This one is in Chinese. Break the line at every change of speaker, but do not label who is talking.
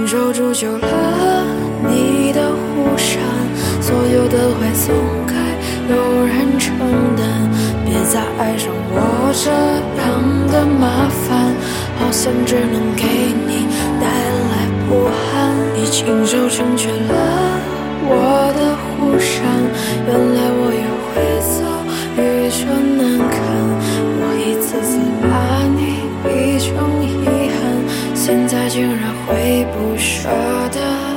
手铸就了你的护伞，所有的坏总该有人承担，别再爱上我这样的麻烦，好像只能给你带来不安。你亲手成全了我的护伞，原来我也会遭遇这难堪，我一次次把你逼成遗憾，现在竟然会不舍得